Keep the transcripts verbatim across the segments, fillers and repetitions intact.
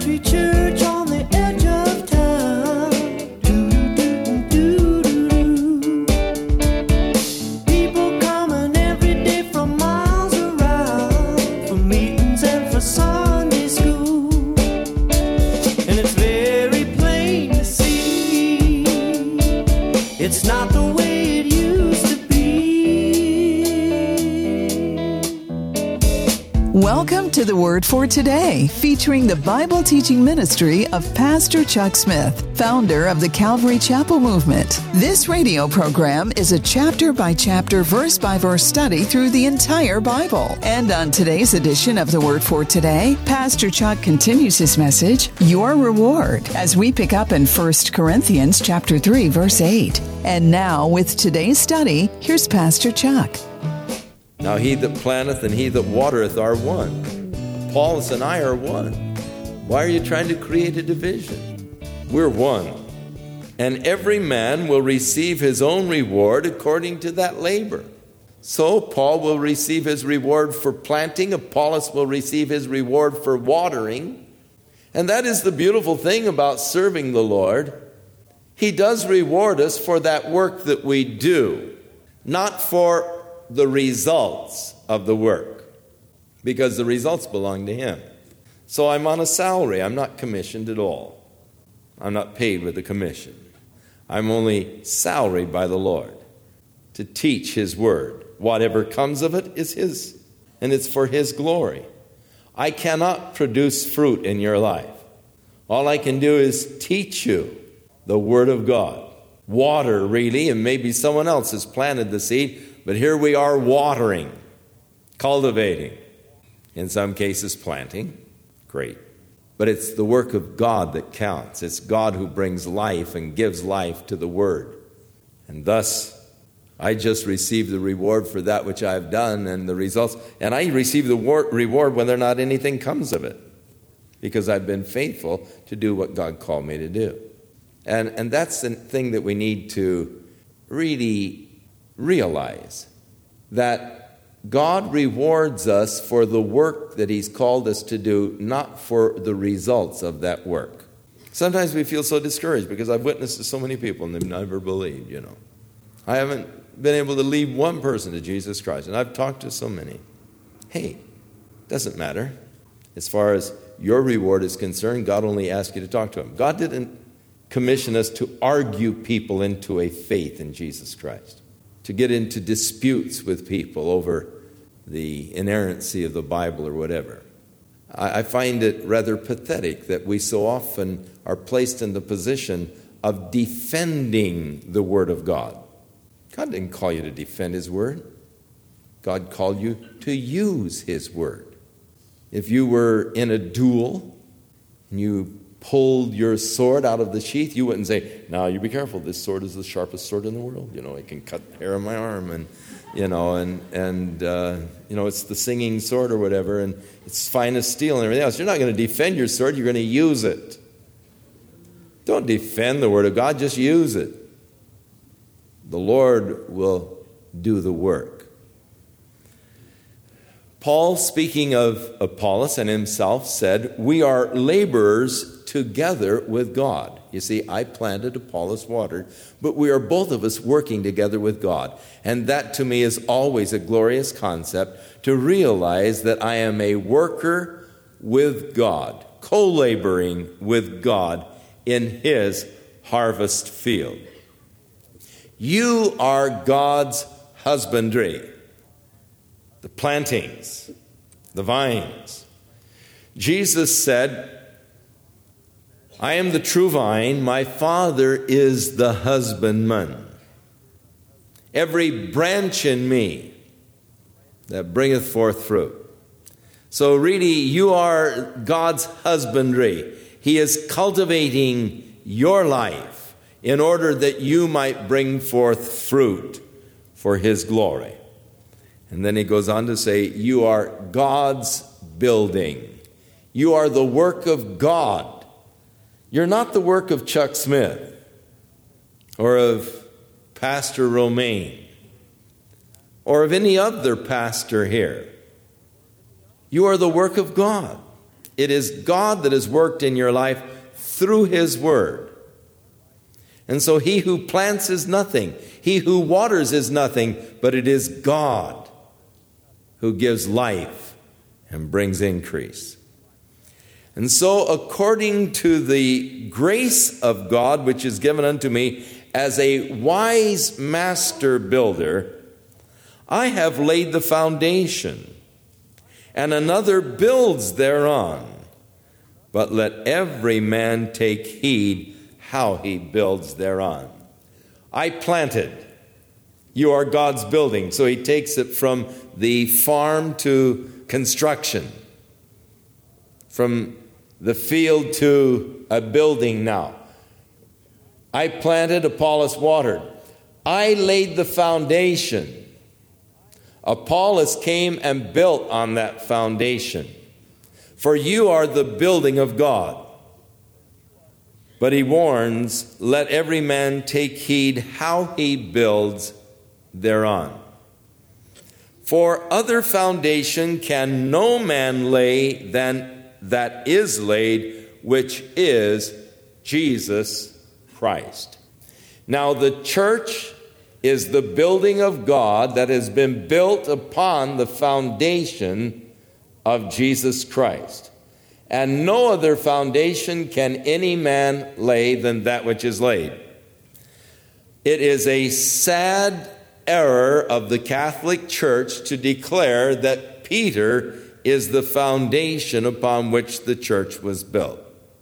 country church on the edge of town. Do-do-do-do-do-do. People coming every day from miles around for meetings and for Sunday school. And it's very plain to see it's not the way it used to be. Welcome to the Word for Today, featuring the Bible teaching ministry of Pastor Chuck Smith, founder of the Calvary Chapel Movement. This radio program is a chapter-by-chapter, verse-by-verse study through the entire Bible. And on today's edition of the Word for Today, Pastor Chuck continues his message, Your Reward, as we pick up in First Corinthians chapter three, verse eight. And now, with today's study, here's Pastor Chuck. Now he that planteth and he that watereth are one. Apollos and I are one. Why are you trying to create a division? We're one. And every man will receive his own reward according to that labor. So Paul will receive his reward for planting. Apollos will receive his reward for watering. And that is the beautiful thing about serving the Lord. He does reward us for that work that we do, not for the results of the work, because the results belong to Him. So I'm on a salary. I'm not commissioned at all. I'm not paid with a commission. I'm only salaried by the Lord to teach His Word. Whatever comes of it is His, and it's for His glory. I cannot produce fruit in your life. All I can do is teach you the Word of God. Water, really, and maybe someone else has planted the seed, but here we are watering, cultivating, in some cases planting. Great. But it's the work of God that counts. It's God who brings life and gives life to the Word. And thus, I just receive the reward for that which I've done and the results. And I receive the war- reward whether or not anything comes of it, because I've been faithful to do what God called me to do. And, and that's the thing that we need to really realize, that God rewards us for the work that He's called us to do, not for the results of that work. Sometimes we feel so discouraged because I've witnessed to so many people and they've never believed, you know. I haven't been able to lead one person to Jesus Christ, and I've talked to so many. Hey, doesn't matter. As far as your reward is concerned, God only asked you to talk to Him. God didn't commission us to argue people into a faith in Jesus Christ, to get into disputes with people over the inerrancy of the Bible or whatever. I find it rather pathetic that we so often are placed in the position of defending the Word of God. God didn't call you to defend His Word. God called you to use His Word. If you were in a duel and you pulled your sword out of the sheath, you wouldn't say, now you be careful, this sword is the sharpest sword in the world. You know, it can cut the hair on my arm, and, you know, and, and uh, you know, it's the singing sword or whatever, and it's fine as steel and everything else. You're not going to defend your sword, you're going to use it. Don't defend the Word of God, just use it. The Lord will do the work. Paul, speaking of Apollos and himself, said, we are laborers together with God. You see, I planted, Apollos watered, but we are both of us working together with God. And that to me is always a glorious concept, to realize that I am a worker with God, co-laboring with God in His harvest field. You are God's husbandry. The plantings, the vines. Jesus said, I am the true vine, my Father is the husbandman. Every branch in me that bringeth forth fruit. So really, you are God's husbandry. He is cultivating your life in order that you might bring forth fruit for His glory. And then he goes on to say, you are God's building. You are the work of God. You're not the work of Chuck Smith or of Pastor Romaine or of any other pastor here. You are the work of God. It is God that has worked in your life through His Word. And so he who plants is nothing. He who waters is nothing, but it is God who gives life and brings increase. And so according to the grace of God, which is given unto me as a wise master builder, I have laid the foundation, and another builds thereon. But let every man take heed how he builds thereon. I planted. You are God's building. So he takes it from the farm to construction, from the field to a building now. I planted, Apollos watered. I laid the foundation. Apollos came and built on that foundation. For you are the building of God. But he warns, let every man take heed how he builds thereon. For other foundation can no man lay than that is laid, which is Jesus Christ. Now the church is the building of God that has been built upon the foundation of Jesus Christ. And no other foundation can any man lay than that which is laid. It is a sad error of the Catholic Church to declare that Peter is the foundation upon which the church was built.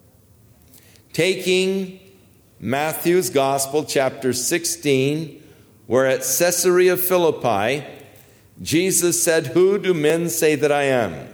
Taking Matthew's Gospel, chapter sixteen, where at Caesarea Philippi, Jesus said, "Who do men say that I am?"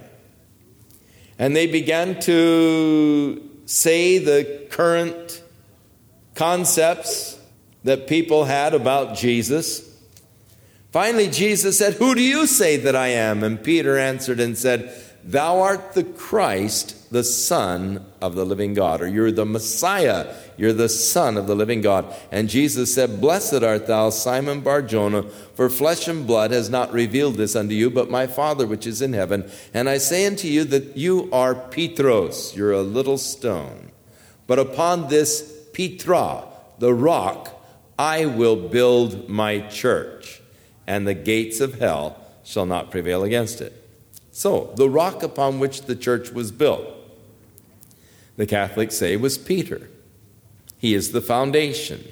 And they began to say the current concepts that people had about Jesus. Finally, Jesus said, "Who do you say that I am?" And Peter answered and said, "Thou art the Christ, the Son of the living God," or "You're the Messiah, you're the Son of the living God." And Jesus said, "Blessed art thou, Simon Bar-Jonah, for flesh and blood has not revealed this unto you, but my Father which is in heaven. And I say unto you that you are Petros," you're a little stone, "but upon this Petra, the rock, I will build my church, and the gates of hell shall not prevail against it." So, the rock upon which the church was built, the Catholics say, was Peter. He is the foundation.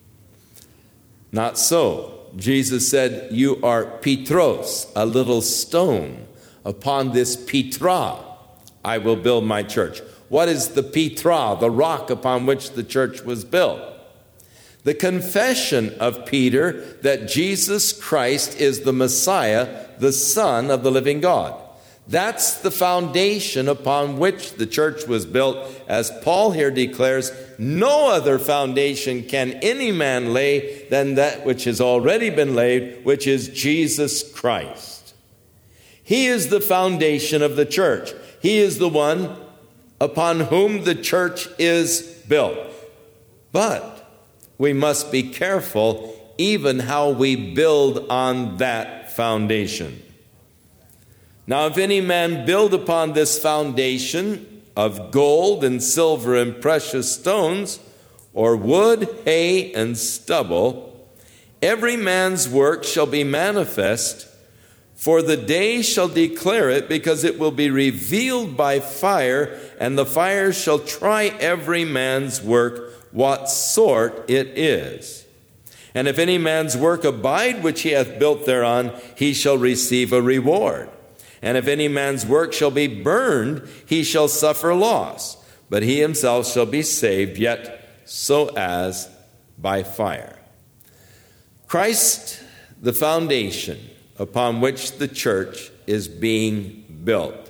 Not so. Jesus said, "You are Petros, a little stone. Upon this Petra, I will build my church." What is the Petra, the rock upon which the church was built? The confession of Peter that Jesus Christ is the Messiah, the Son of the living God. That's the foundation upon which the church was built. As Paul here declares, no other foundation can any man lay than that which has already been laid, which is Jesus Christ. He is the foundation of the church. He is the one upon whom the church is built. But we must be careful even how we build on that foundation. Now, if any man build upon this foundation of gold and silver and precious stones, or wood, hay, and stubble, every man's work shall be manifest, for the day shall declare it, because it will be revealed by fire, and the fire shall try every man's work, what sort it is. And if any man's work abide which he hath built thereon, he shall receive a reward. And if any man's work shall be burned, he shall suffer loss, but he himself shall be saved, yet so as by fire. Christ, the foundation upon which the church is being built.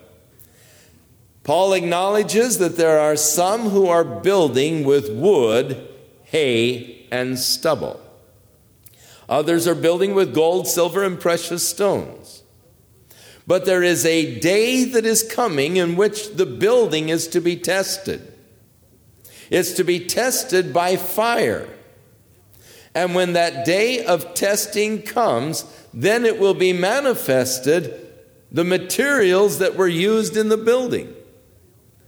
Paul acknowledges that there are some who are building with wood, hay, and stubble. Others are building with gold, silver, and precious stones. But there is a day that is coming in which the building is to be tested. It's to be tested by fire. And when that day of testing comes, then it will be manifested the materials that were used in the building.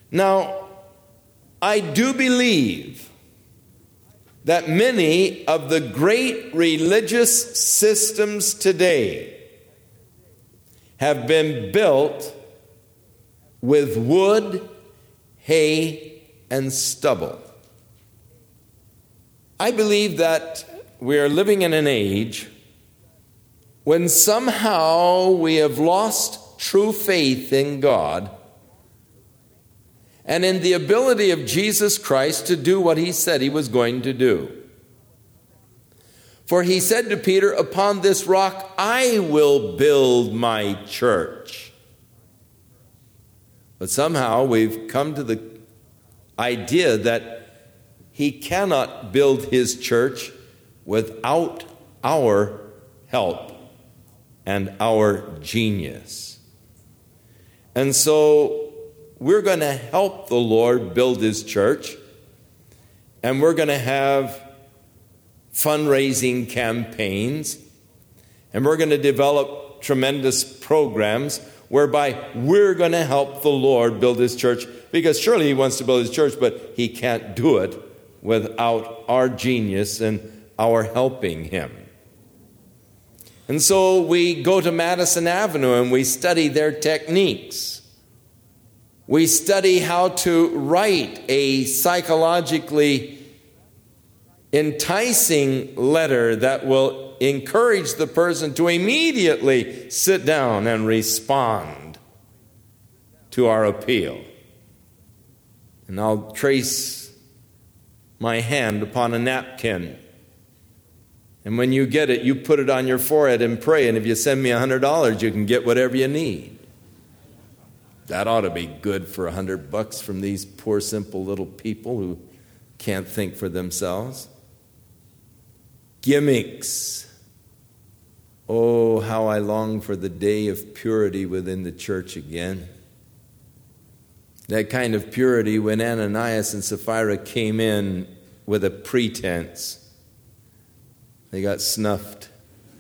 Now, I do believe that many of the great religious systems today have been built with wood, hay, and stubble. I believe that we are living in an age when somehow we have lost true faith in God and in the ability of Jesus Christ to do what he said he was going to do. For he said to Peter, "Upon this rock I will build my church." But somehow we've come to the idea that he cannot build his church without our help and our genius. And so we're going to help the Lord build his church, and we're going to have fundraising campaigns, and we're going to develop tremendous programs whereby we're going to help the Lord build his church, because surely he wants to build his church, but he can't do it without our genius and our helping him. And so we go to Madison Avenue and we study their techniques. We study how to write a psychologically enticing letter that will encourage the person to immediately sit down and respond to our appeal. And I'll trace my hand upon a napkin. And when you get it, you put it on your forehead and pray. And if you send me one hundred dollars, you can get whatever you need. That ought to be good for a hundred bucks from these poor, simple little people who can't think for themselves. Gimmicks. Oh, how I long for the day of purity within the church again. That kind of purity when Ananias and Sapphira came in with a pretense. They got snuffed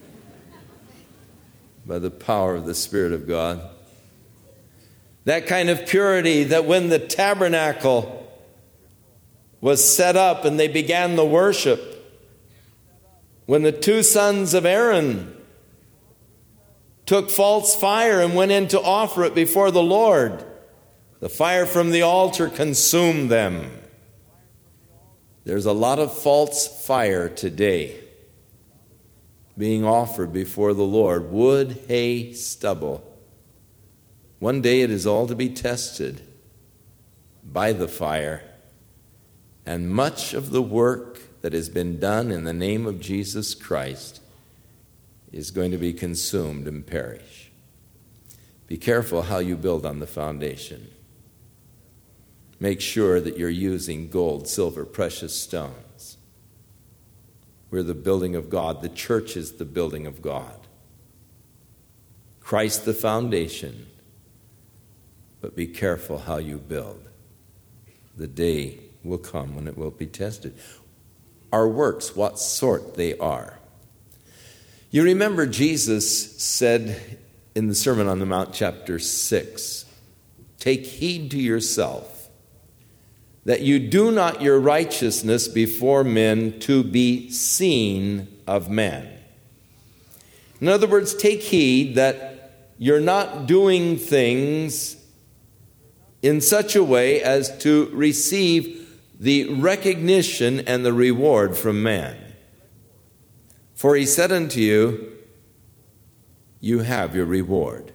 by the power of the Spirit of God. That kind of purity that when the tabernacle was set up and they began the worship, when the two sons of Aaron took false fire and went in to offer it before the Lord, the fire from the altar consumed them. There's a lot of false fire today being offered before the Lord. Wood, hay, stubble. One day it is all to be tested by the fire, and much of the work that has been done in the name of Jesus Christ is going to be consumed and perish. Be careful how you build on the foundation. Make sure that you're using gold, silver, precious stones. We're the building of God. The church is the building of God. Christ the foundation. But be careful how you build. The day will come when it will be tested. Our works, what sort they are. You remember Jesus said in the Sermon on the Mount, chapter six, "Take heed to yourself, that you do not your righteousness before men to be seen of men." In other words, take heed that you're not doing things in such a way as to receive the recognition and the reward from man. For he said unto you, you have your reward.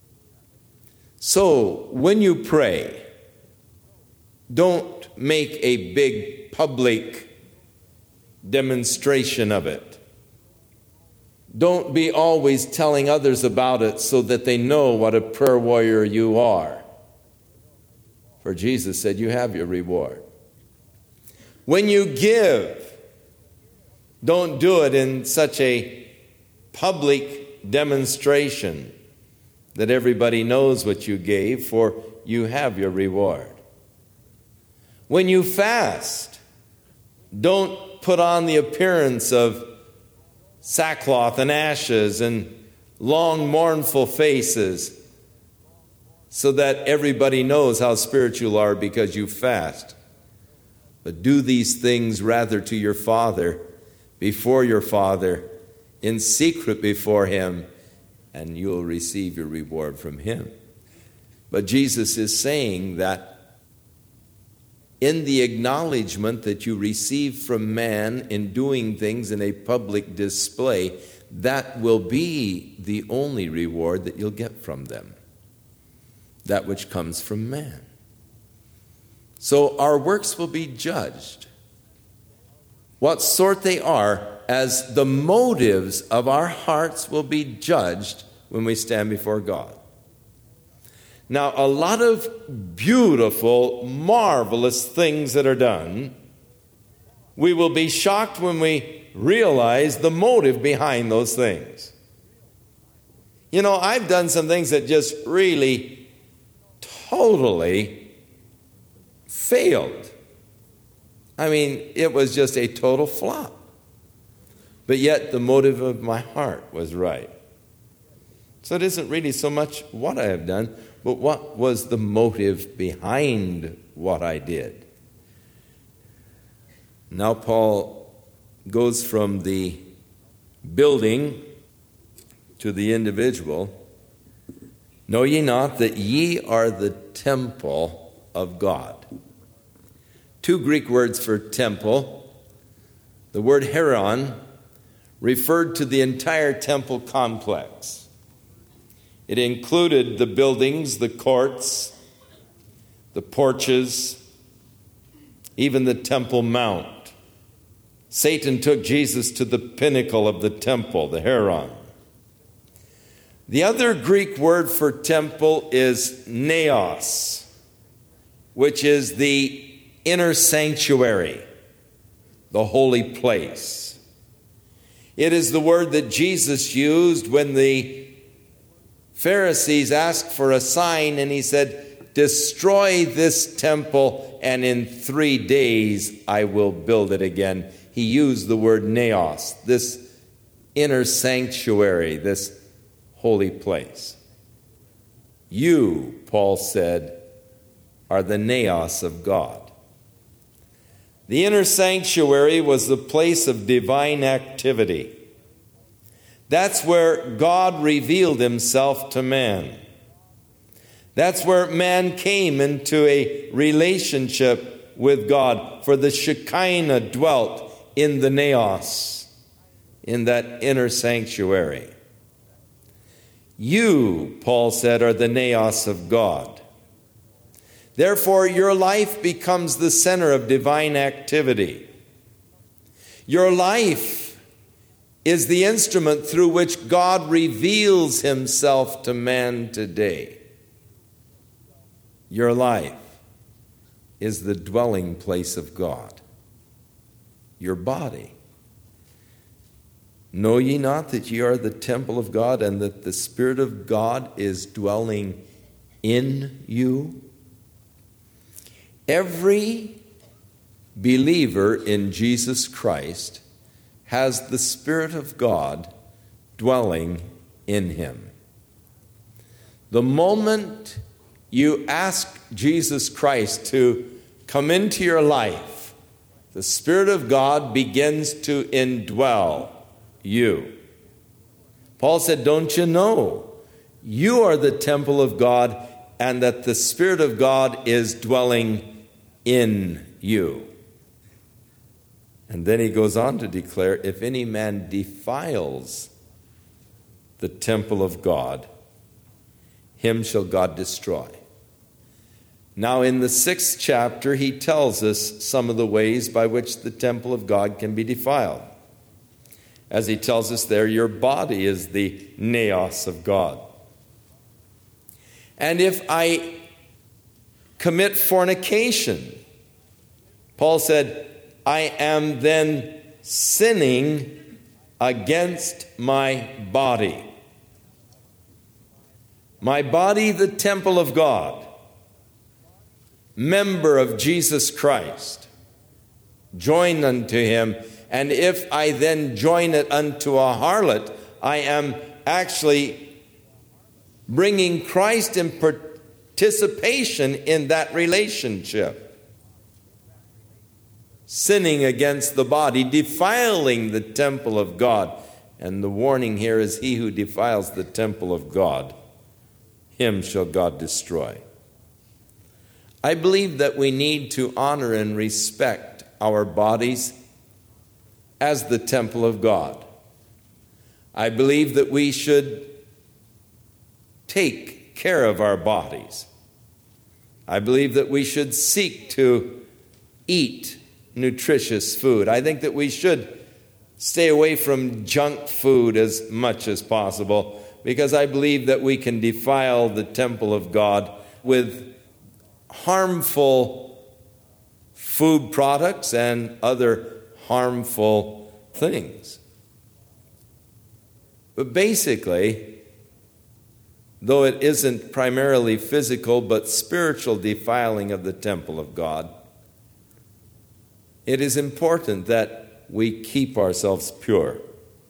So when you pray, don't make a big public demonstration of it. Don't be always telling others about it so that they know what a prayer warrior you are. For Jesus said, you have your reward. When you give, don't do it in such a public demonstration that everybody knows what you gave, for you have your reward. When you fast, don't put on the appearance of sackcloth and ashes and long mournful faces. so that everybody knows how spiritual you are because you fast. But do these things rather to your Father, before your Father, in secret before Him, and you'll receive your reward from Him. But Jesus is saying that in the acknowledgement that you receive from man in doing things in a public display, that will be the only reward that you'll get from them, that which comes from man. So our works will be judged, what sort they are, as the motives of our hearts will be judged when we stand before God. Now, a lot of beautiful, marvelous things that are done, we will be shocked when we realize the motive behind those things. You know, I've done some things that just really, totally failed. I mean, it was just a total flop. But yet the motive of my heart was right. So it isn't really so much what I have done, but what was the motive behind what I did. Now Paul goes from the building to the individual. Know ye not that ye are the temple of God? Two Greek words for temple. The word heron referred to the entire temple complex. It included the buildings, the courts, the porches, even the Temple Mount. Satan took Jesus to the pinnacle of the temple, the Heron. The other Greek word for temple is naos, which is the inner sanctuary, the holy place. It is the word that Jesus used when the Pharisees asked for a sign, and he said, destroy this temple, and in three days I will build it again. He used the word naos, this inner sanctuary, this holy place. You, Paul said, are the naos of God. The inner sanctuary was the place of divine activity. That's where God revealed himself to man. That's where man came into a relationship with God. For the Shekinah dwelt in the naos, in that inner sanctuary. You, Paul said, are the naos of God. Therefore, your life becomes the center of divine activity. Your life is the instrument through which God reveals himself to man today. Your life is the dwelling place of God. Your body. Know ye not that ye are the temple of God, and that the Spirit of God is dwelling in you? Every believer in Jesus Christ has the Spirit of God dwelling in him. The moment you ask Jesus Christ to come into your life, the Spirit of God begins to indwell you. Paul said, don't you know you are the temple of God, and that the Spirit of God is dwelling in you? And then he goes on to declare, if any man defiles the temple of God, him shall God destroy. Now in the sixth chapter, he tells us some of the ways by which the temple of God can be defiled. As he tells us there, your body is the naos of God. And if I commit fornication, Paul said, I am then sinning against my body. My body, the temple of God, member of Jesus Christ, joined unto him. And if I then join it unto a harlot, I am actually bringing Christ in, participation in that relationship. Sinning against the body, defiling the temple of God. And the warning here is, he who defiles the temple of God, him shall God destroy. I believe that we need to honor and respect our bodies as the temple of God. I believe that we should take care of our bodies. I believe that we should seek to eat nutritious food. I think that we should stay away from junk food as much as possible, because I believe that we can defile the temple of God with harmful food products and other harmful things. But basically, though it isn't primarily physical but spiritual defiling of the temple of God, it is important that we keep ourselves pure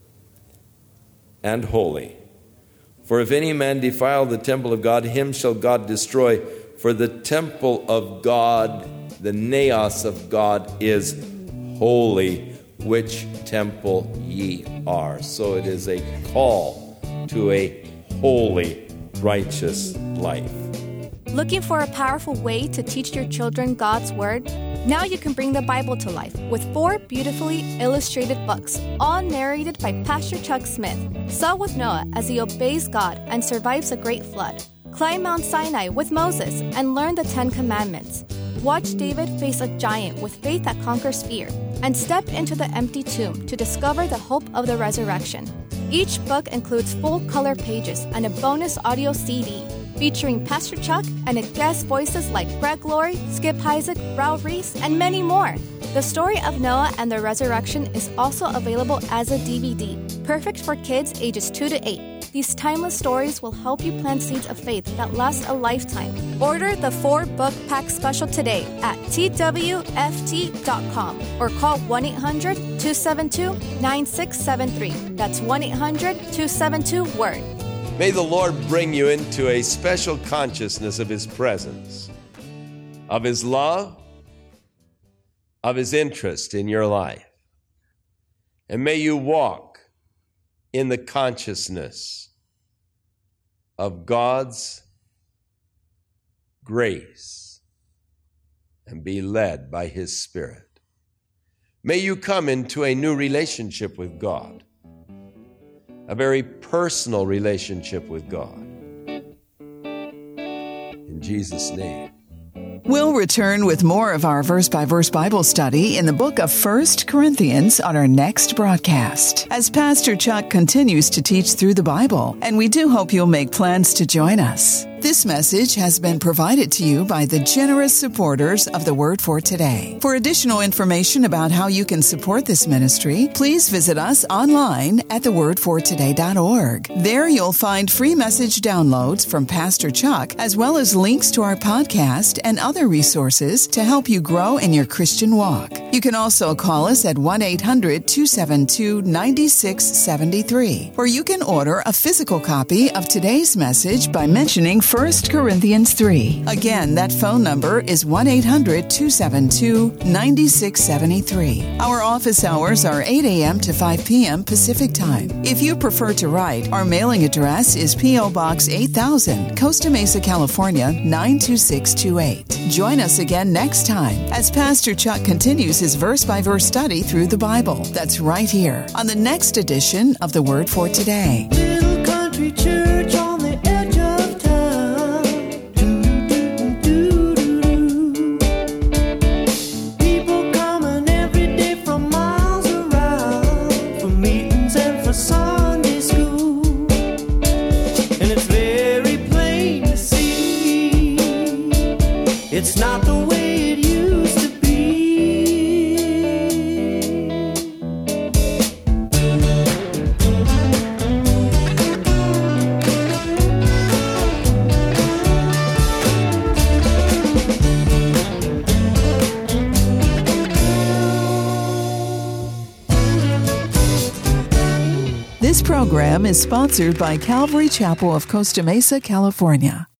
and holy. For if any man defile the temple of God, him shall God destroy. For the temple of God, the naos of God, is holy, which temple ye are. So it is a call to a holy, righteous life. Looking for a powerful way to teach your children God's Word? Now you can bring the Bible to life with four beautifully illustrated books, all narrated by Pastor Chuck Smith. Saw with Noah as he obeys God and survives a great flood. Climb Mount Sinai with Moses and learn the Ten Commandments. Watch David face a giant with faith that conquers fear, and step into the empty tomb to discover the hope of the resurrection. Each book includes full-color pages and a bonus audio C D featuring Pastor Chuck and guest voices like Greg Laurie, Skip Heitzig, Raul Reese, and many more. The story of Noah and the resurrection is also available as a D V D, perfect for kids ages two to eight. These timeless stories will help you plant seeds of faith that last a lifetime. Order the four-book pack special today at T W F T dot com or call one eight hundred two seven two nine six seven three. That's one eight hundred two seven two word. May the Lord bring you into a special consciousness of His presence, of His love, of His interest in your life. And may you walk in the consciousness of God's grace and be led by His Spirit. May you come into a new relationship with God, a very personal relationship with God. In Jesus' name. We'll return with more of our verse-by-verse Bible study in the book of First Corinthians on our next broadcast, as Pastor Chuck continues to teach through the Bible, and we do hope you'll make plans to join us. This message has been provided to you by the generous supporters of the Word for Today. For additional information about how you can support this ministry, please visit us online at the word for today dot org. There you'll find free message downloads from Pastor Chuck, as well as links to our podcast and other resources to help you grow in your Christian walk. You can also call us at one eight hundred two seven two nine six seven three, or you can order a physical copy of today's message by mentioning First Corinthians three. Again, that phone number is one eight hundred two seven two nine six seven three. Our office hours are eight a.m. to five p.m. Pacific Time. If you prefer to write, our mailing address is P O. Box eight thousand, Costa Mesa, California nine two six two eight. Join us again next time as Pastor Chuck continues his verse-by-verse study through the Bible. That's right here on the next edition of the Word for Today. Little country church on the edge of town. Do-do-do-do-do-do. People coming every day from miles around for meetings and for Sunday school. And it's very plain to see it's not the way it used to be. This program is sponsored by Calvary Chapel of Costa Mesa, California.